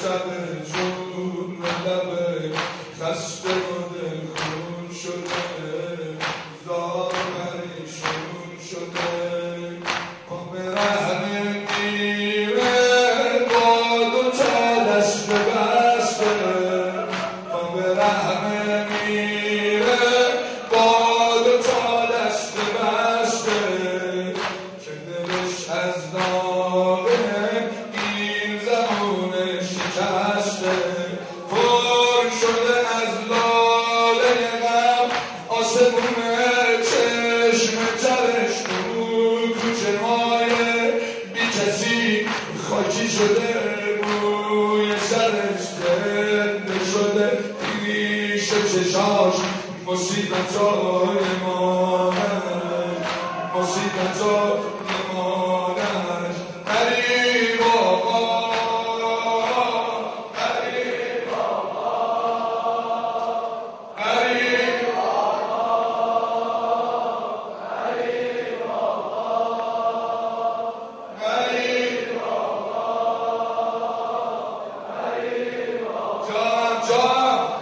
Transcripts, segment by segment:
شب جون لبه خسته و دلخون شده زار پریشون شده پا به ره میره با دو تا دست بسته پا به ره میره با دو تا دست بسته که دلش از داغه این زمان شکسته پر شده از لاله غم آسمون چشم ترش تو کوچه های بی کسی خاکی شده روی سرش زنده شده پیش چشاش مصیبت های مادرش مصیبت های مادرش غریب آقا غریب آقا غریب غریب غریب غریب جانم جانم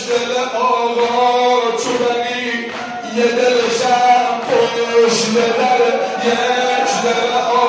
دل آقا چوبنی یه دل شم پشت در یک دل آقا